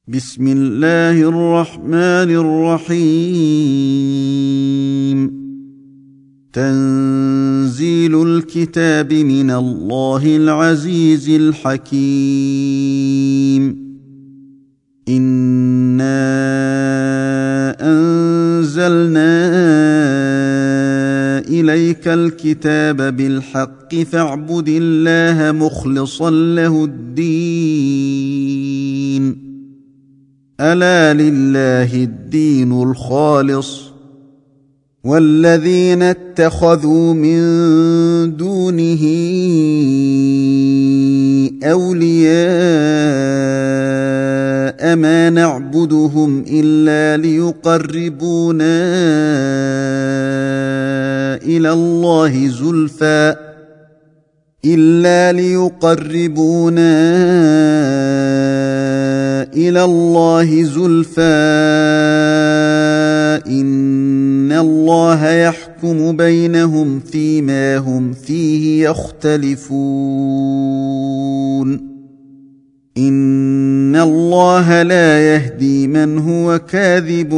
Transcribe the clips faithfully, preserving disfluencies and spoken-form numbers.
بسم الله الرحمن الرحيم. تنزيل الكتاب من الله العزيز الحكيم. إنا أنزلنا إليك الكتاب بالحق فاعبد الله مخلصا له الدين. ألا لله الدين الخالص، والذين اتخذوا من دونه أولياء ما نعبدهم إلا ليقربونا إلى الله زلفى إلا ليقربونا إلى الله زلفى إن الله يحكم بينهم فيما هم فيه يختلفون. إن الله لا يهدي من هو كاذب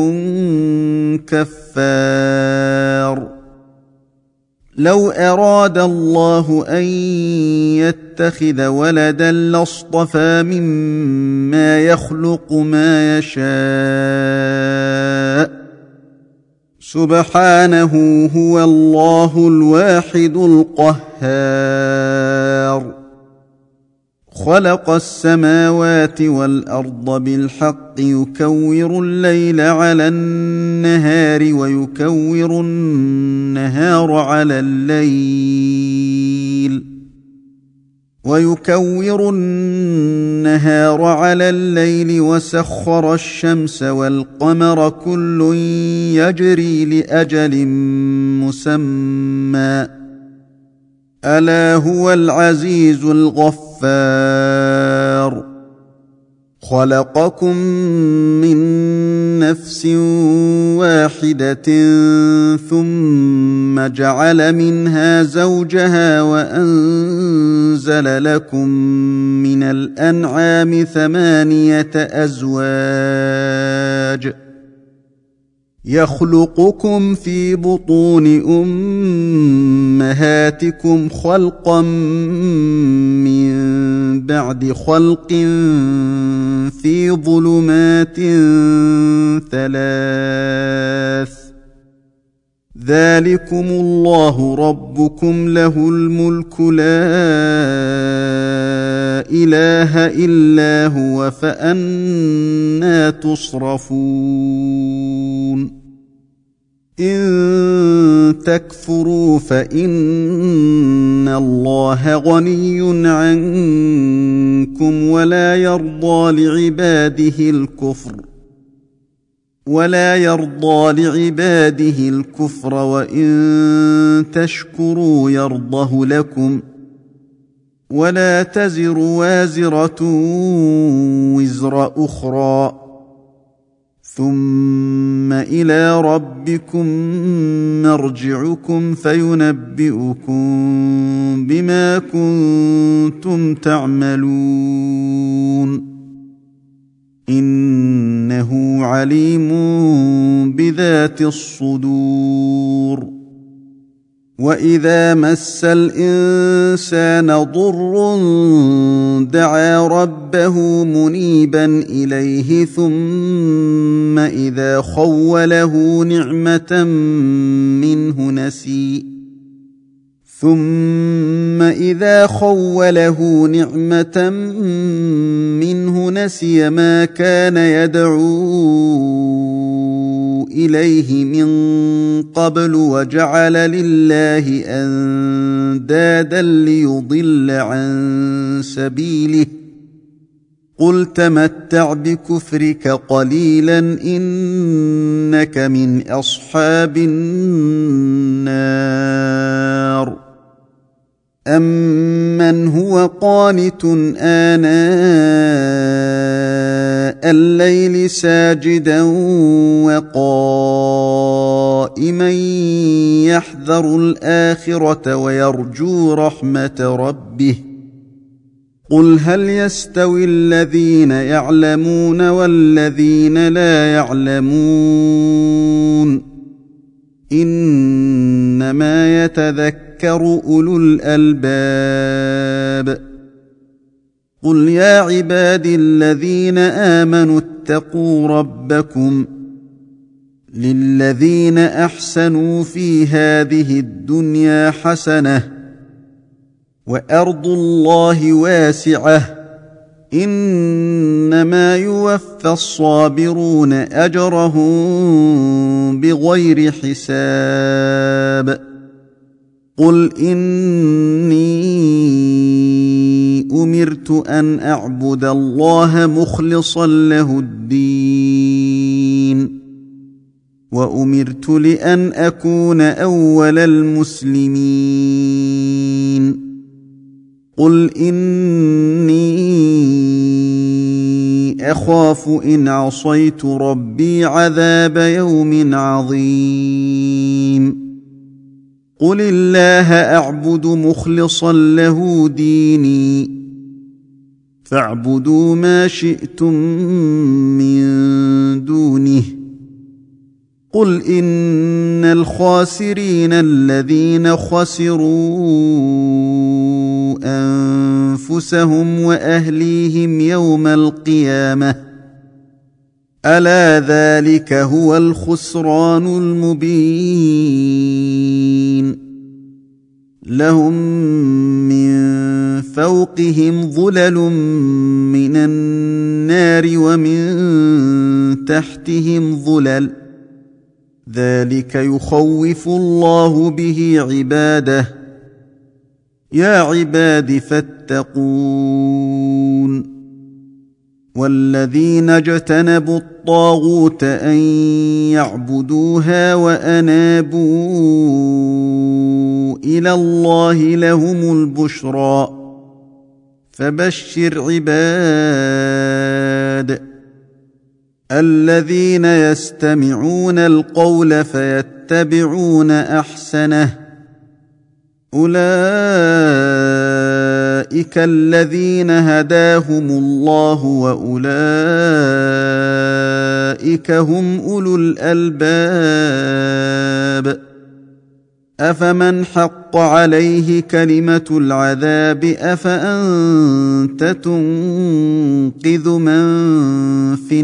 كفار. لو أراد الله أن يتخذ ولدا لاصطفى مما يخلق ما يشاء، سبحانه هو الله الواحد القهار. خلق السماوات والأرض بالحق يكور الليل على النهار ويكور النهار على الليل ويكور النهار على الليل وسخر الشمس والقمر كل يجري لأجل مسمى، ألا هو العزيز الغفار. خلقكم من نفس واحدة ثم جعل منها زوجها وأنزل لكم من الأنعام ثمانية أزواج يخلقكم في بطون أمهاتكم خلقا من بعد خلق في ظلمات ثلاث، ذلكم الله ربكم له الملك لا إله إلا هو فأنى تصرفون. إن تكفروا فإن الله غني عنكم ولا يرضى لعباده الكفر ولا يرضى لعباده الكفر وإن تشكروا يرضه لكم، ولا تزر وازرة وزر أخرى، ثم إلى ربكم مرجعكم فينبئكم بما كنتم تعملون. إنه عليم بذات الصدور. وإذا مس الإنسان ضر دعا ربه منيبا إليه ثم إذا خوله نعمة منه نسي ثم إذا خوله نعمة منه نسي ما كان يدعو إليه من قبل وجعل لله أندادا ليضل عن سبيله. قل تمتع بكفرك قليلا إنك من أصحاب النار. أمن هو قانت آناء الليل ساجدا وقائما يحذر الآخرة ويرجو رحمة ربه قل هل يستوي الذين يعلمون والذين لا يعلمون إنما يتذكر أولو الألباب قل يا عبادي الذين آمنوا اتقوا ربكم للذين أحسنوا في هذه الدنيا حسنة وأرض الله واسعة إنما يوفى الصابرون أجرهم بغير حساب قل إني أمرت أن أعبد الله مخلصا له الدين وأمرت لأن أكون أول المسلمين قل إني أخاف إن عصيت ربي عذاب يوم عظيم قل الله أعبد مخلصا له ديني فاعبدوا ما شئتم من دونه قل إن الخاسرين الذين خسروا أنفسهم وأهليهم يوم القيامة ألا ذلك هو الخسران المبين لهم من فوقهم ظلل من النار ومن تحتهم ظلل ذلك يخوف الله به عباده يا عباد فاتقون والذين اجتنبوا الطاغوت أن يعبدوها وأنابوا إلى الله لهم البشرى فبشر عباد الذين يستمعون القول فيتبعون أحسنه أولئك الذين هداهم الله وأولئك هم أولو الألباب أفمن حق عليه كلمة العذاب أفأنت تنقذ من في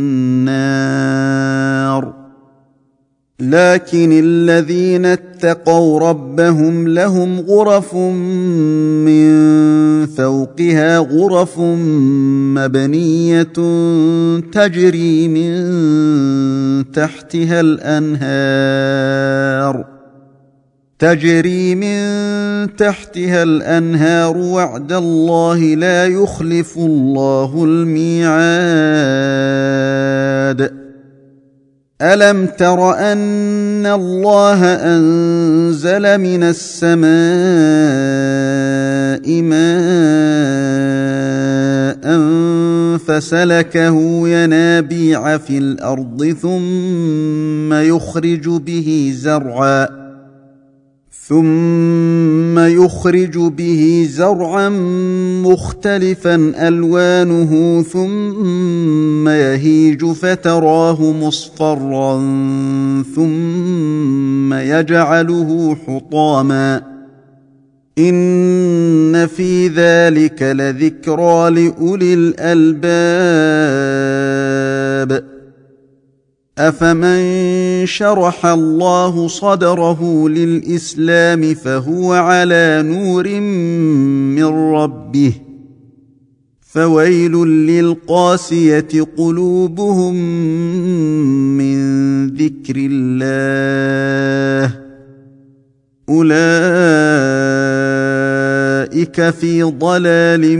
النار لكن الذين اتقوا ربهم لهم غرف من فوقها غرف مبنية تجري من تحتها الأنهار تجري من تحتها الأنهار وعد الله لا يخلف الله الميعاد ألم تر أن الله أنزل من السماء ماء فسلكه ينابيع في الأرض ثم يخرج به زرعا ثم يخرج به زرعا مختلفا ألوانه ثم يهيج فتراه مصفرا ثم يجعله حطاما إن في ذلك لذكرى لأولي الألباب أفمن شرح الله صدره للإسلام فهو على نور من ربه فويل للقاسية قلوبهم من ذكر الله أولئك في ضلال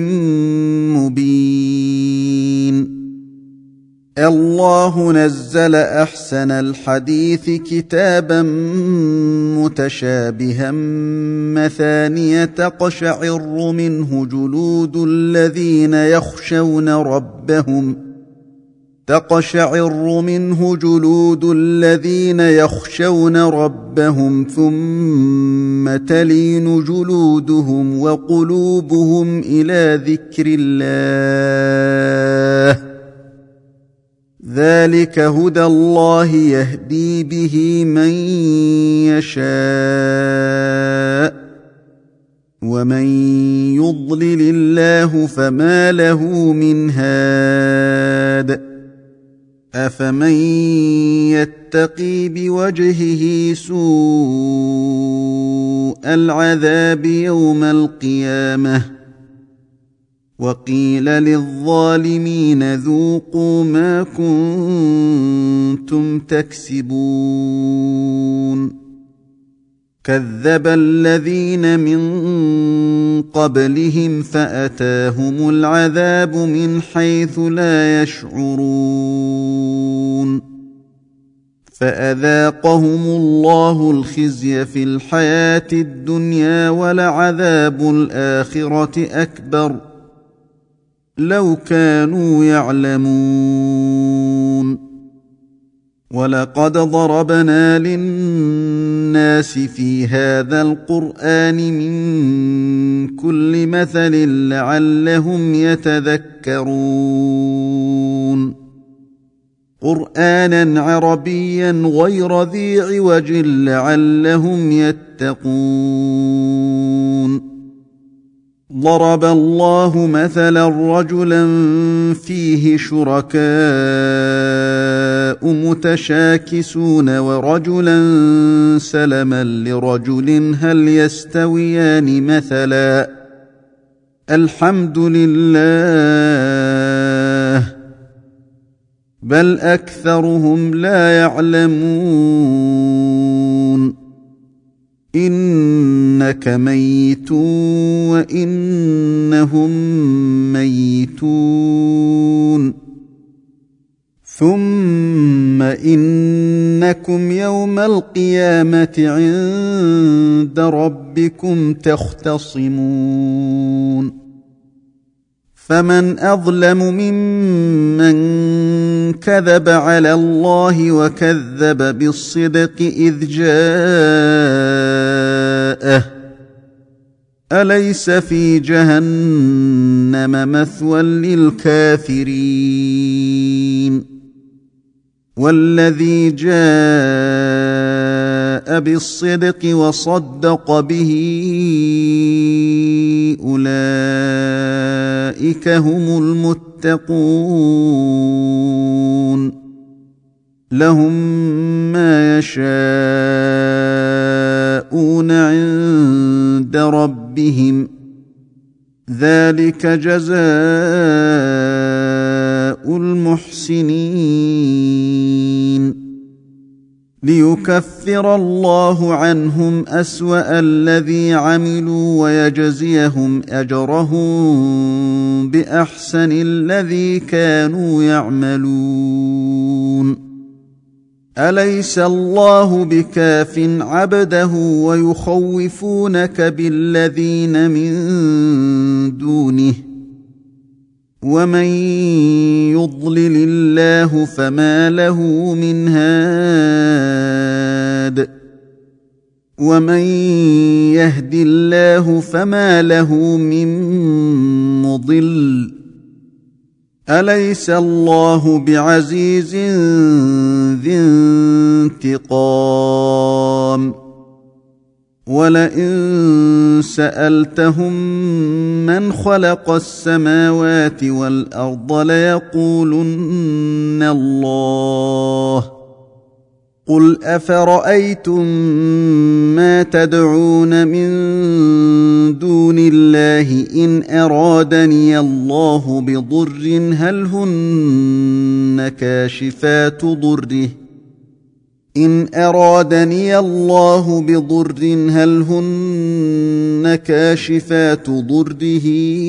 مبين الله نزل أحسن الحديث كتابا متشابها مثانية تقشعر منه جلود الذين يخشون ربهم تقشعر منه جلود الذين يخشون ربهم ثم تلين جلودهم وقلوبهم إلى ذكر الله ذلك هدى الله يهدي به من يشاء ومن يضلل الله فما له من هاد أفمن يتقي بوجهه سوء العذاب يوم القيامة وقيل للظالمين ذوقوا ما كنتم تكسبون كذب الذين من قبلهم فأتاهم العذاب من حيث لا يشعرون فأذاقهم الله الخزي في الحياة الدنيا ولعذاب الآخرة أكبر لو كانوا يعلمون ولقد ضربنا للناس في هذا القرآن من كل مثل لعلهم يتذكرون قرآنا عربيا غير ذي عوج لعلهم يتقون ضرب الله مثلا رجلا فيه شركاء متشاكسون ورجلا سلما لرجل هل يستويان مثلا الحمد لله بل أكثرهم لا يعلمون إنك ميت وإنهم ميتون ثم إنكم يوم القيامة عند ربكم تختصمون فمن أظلم ممن كذب على الله وكذب بالصدق إذ جاءه أليس في جهنم مثوى للكافرين والذي جاء بالصدق وصدق به أولئك هم المتقون لهم ما يشاءون عند ربهم ذلك جزاء المحسنين ليكفر الله عنهم أسوأ الذي عملوا ويجزيهم أجرهم بأحسن الذي كانوا يعملون أليس الله بكاف عبده ويخوفونك بالذين من دونه ومن يضلل الله فما له من هاد ومن يهد الله فما له من مضل أليس الله بعزيز ذي انتقام ولئن سألتهم من خلق السماوات والأرض ليقولن الله قل أفرأيتم ما تدعون من دون الله إن أرادني الله بضر هل هن كاشفات ضره إن أرادني الله بضر هل هن كاشفات ضره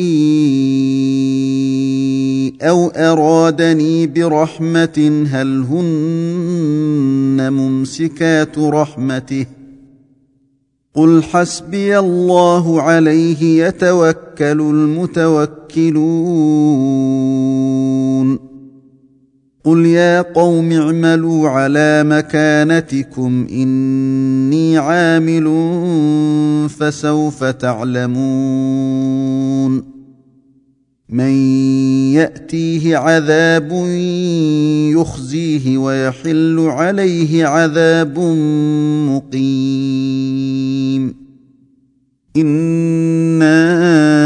أو أرادني برحمة هل هن ممسكات رحمته قل حسبي الله عليه يتوكل المتوكلون قل يا قوم اعملوا على مكانتكم إني عامل فسوف تعلمون من يأتيه عذاب يخزيه ويحل عليه عذاب مقيم إنا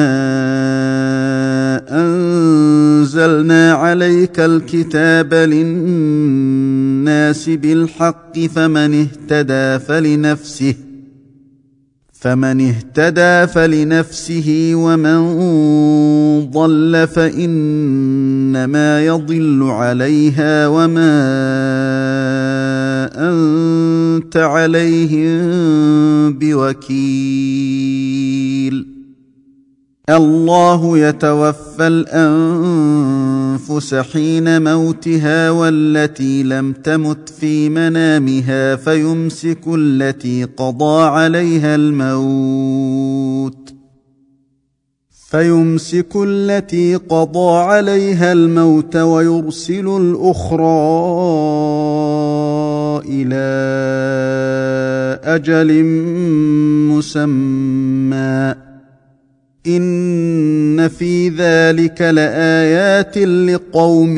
أنزلنا عليك الكتاب للناس بالحق فمن اهتدى فلنفسه فمن اهتدى فلنفسه ومن ضل فإنما يضل عليها وما أنت عليهم بوكيل الله يتوفى الأنفس حين موتها والتي لم تمت في منامها فيمسك التي قضى عليها الموت فيمسك التي قضى عليها الموت ويرسل الأخرى إلى أجل مسمى إن في ذلك لآيات لقوم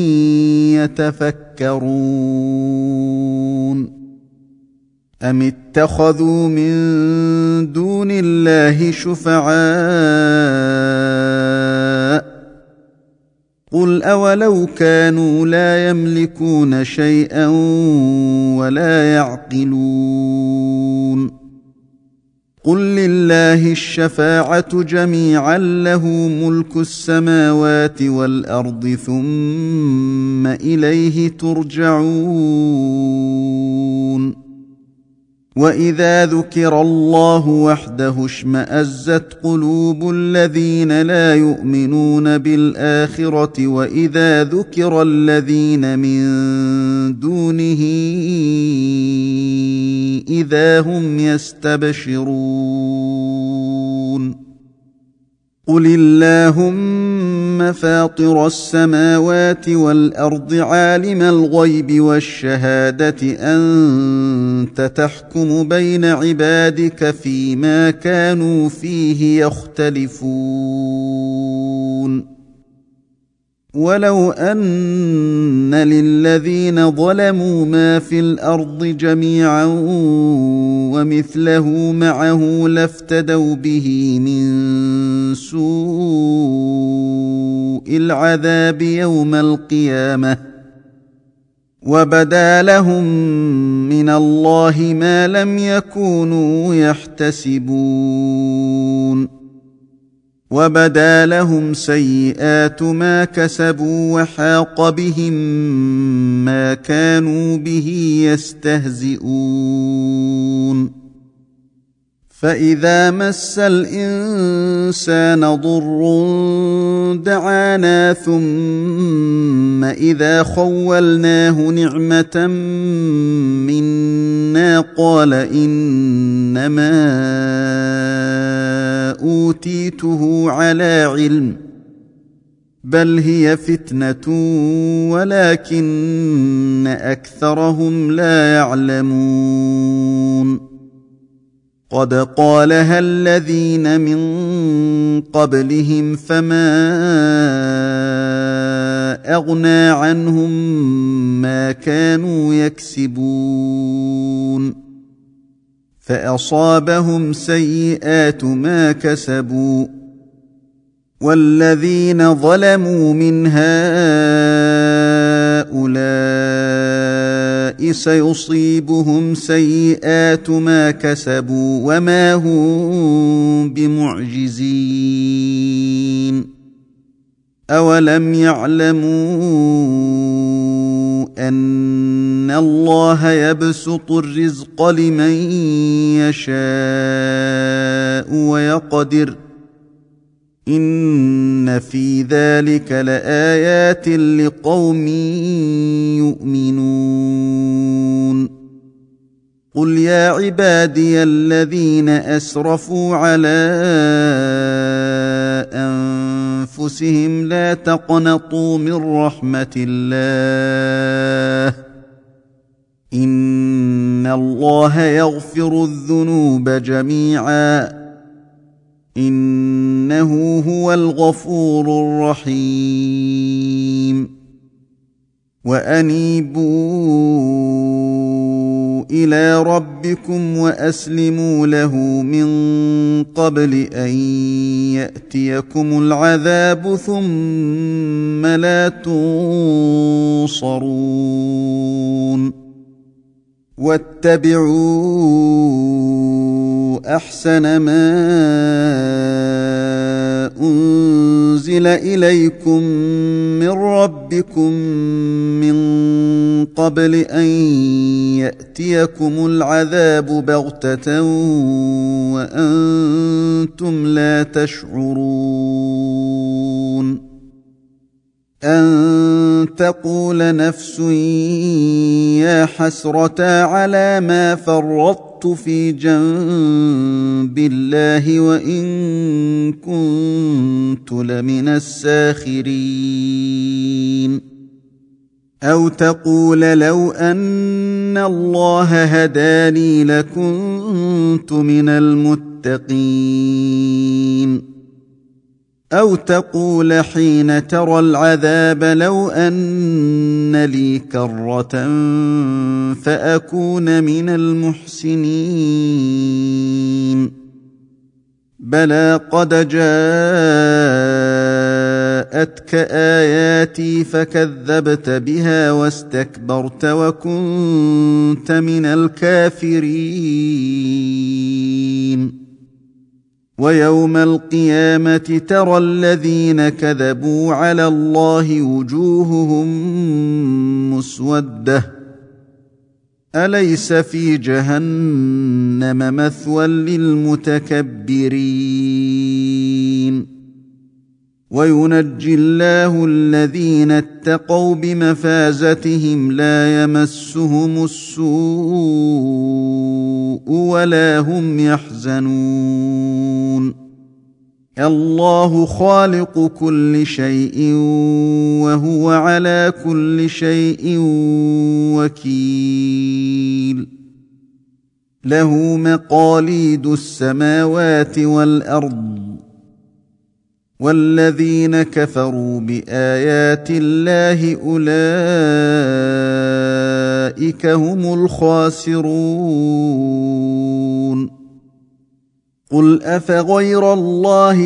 يتفكرون أم اتخذوا من دون الله شفعاء قل أولو كانوا لا يملكون شيئا ولا يعقلون قل لله الشفاعة جميعا له ملك السماوات والأرض ثم إليه ترجعون وإذا ذكر الله وحده اشمأزت قلوب الذين لا يؤمنون بالآخرة وإذا ذكر الذين من دونه إذا هم يستبشرون قل اللهم فاطر السماوات والأرض عالم الغيب والشهادة أنت تحكم بين عبادك فيما كانوا فيه يختلفون ولو أن للذين ظلموا ما في الأرض جميعا ومثله معه لافتدوا به من سوء العذاب يوم القيامة وبدا لهم من الله ما لم يكونوا يحتسبون وبدا لهم سيئات ما كسبوا وحاق بهم ما كانوا به يستهزئون فإذا مس الإنسان ضر دعانا ثم إذا خولناه نعمة منا قال إنما أوتيته على علم بل هي فتنة ولكن أكثرهم لا يعلمون قد قالها الذين من قبلهم فما أغنى عنهم ما كانوا يكسبون فأصابهم سيئات ما كسبوا والذين ظلموا من هؤلاء سيصيبهم سيئات ما كسبوا وما هم بمعجزين أولم يعلموا أن الله يبسط الرزق لمن يشاء ويقدر إن في ذلك لآيات لقوم يؤمنون قل يا عبادي الذين أسرفوا على أنفسهم لا تقنطوا من رحمة الله إن الله يغفر الذنوب جميعا إنه هو الغفور الرحيم وأنيبوا إلى ربكم وأسلموا له من قبل أن يأتيكم العذاب ثم لا تنصرون واتبعوا أحسن ما أنزل إليكم من ربكم من قبل أن يأتيكم العذاب بغتة وأنتم لا تشعرون أن تقول نفس يا حسرتا على ما فرطت في جنب الله وإن كنت لمن الساخرين أو تقول لو أن الله هداني لكنت من المتقين أو تقول حين ترى العذاب لو أن لي كرة فأكون من المحسنين بلى قد جاءتك آياتي فكذبت بها واستكبرت وكنت من الكافرين ويوم القيامة ترى الذين كذبوا على الله وجوههم مسودة أليس في جهنم مثوى للمتكبرين وينجي الله الذين اتقوا بمفازتهم لا يمسهم السوء ولا هم يحزنون الله خالق كل شيء وهو على كل شيء وكيل له مقاليد السماوات والأرض والذين كفروا بآيات الله أولئك هم الخاسرون قل أفغير الله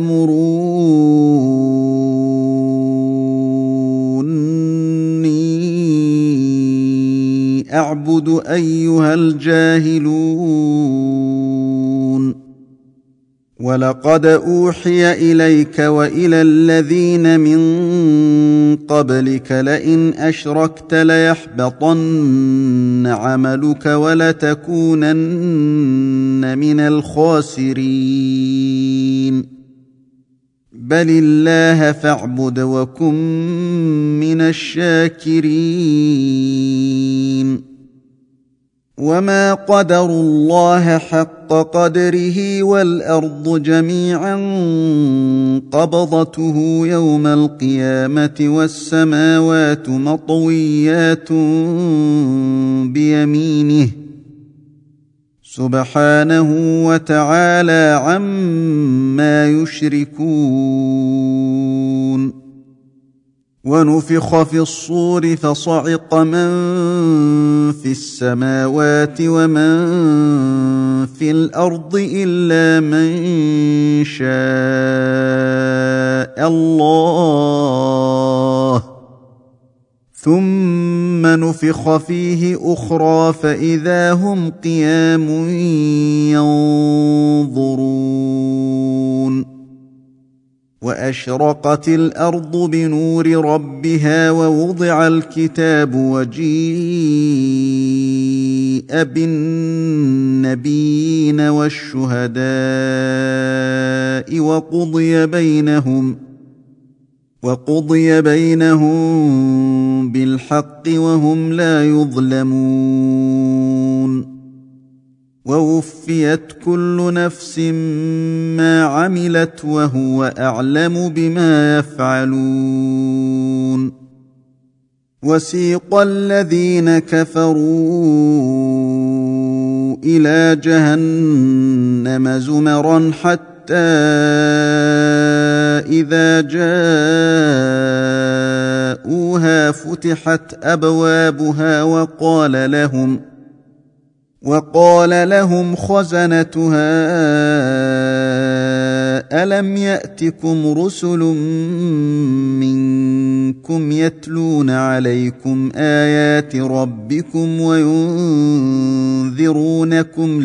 تأمروني أعبد أيها الجاهلون ولقد أوحي إليك وإلى الذين من قبلك لئن أشركت ليحبطن عملك ولتكونن من الخاسرين بل الله فاعبد وكن من الشاكرين وما قدروا الله حق قدره والأرض جميعا قبضته يوم القيامة والسماوات مطويات بيمينه سبحانه وتعالى عما يشركون ونفخ في الصور فصعق من في السماوات ومن في الأرض إلا من شاء الله ثم نفخ فيه أخرى فإذا هم قيام ينظرون وأشرقت الأرض بنور ربها ووضع الكتاب وجيء بالنبيين والشهداء وقضي بينهم وقضي بينهم بالحق وهم لا يظلمون ووفيت كل نفس ما عملت وهو أعلم بما يفعلون. وسيق الذين كفروا إلى جهنم زمرا حتى إذا جاءوها فتحت أبوابها وقال لهم وقال لهم خزنتها ألم يأتكم رسل منكم يتلون عليكم آيات ربكم وينذرونكم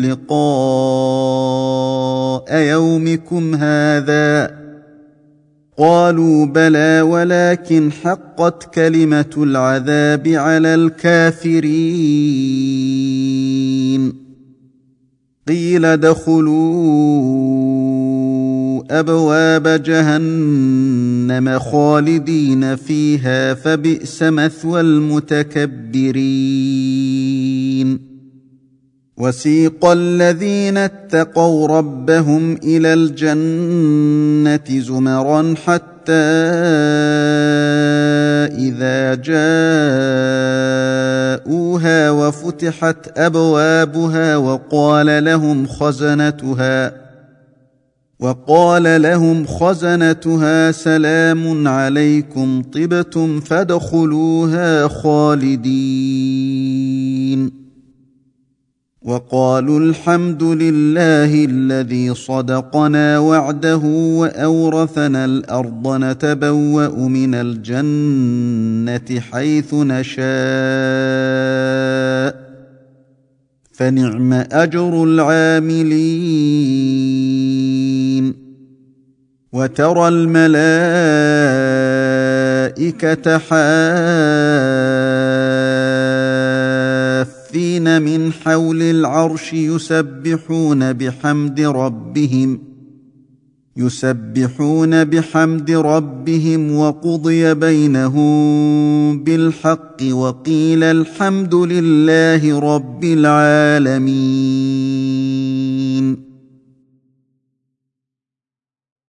لقاء يومكم هذا؟ قالوا بلى ولكن حقت كلمة العذاب على الكافرين. قيل ادخلوا أبواب جهنم خالدين فيها فبئس مثوى المتكبرين. وسيق الذين اتقوا ربهم إلى الجنة زمرا حتى إذا جاءوها وفتحت أبوابها وقال لهم خزنتها وقال لهم خزنتها سلام عليكم طبتم فادخلوها خالدين. وقالوا الحمد لله الذي صدقنا وعده وأورثنا الأرض نتبوأ من الجنة حيث نشاء فنعم أجر العاملين. وترى الملائكة حافين من حول العرش يسبحون بحمد ربهم يسبحون بحمد ربهم وقضي بينهم بالحق وقيل الحمد لله رب العالمين.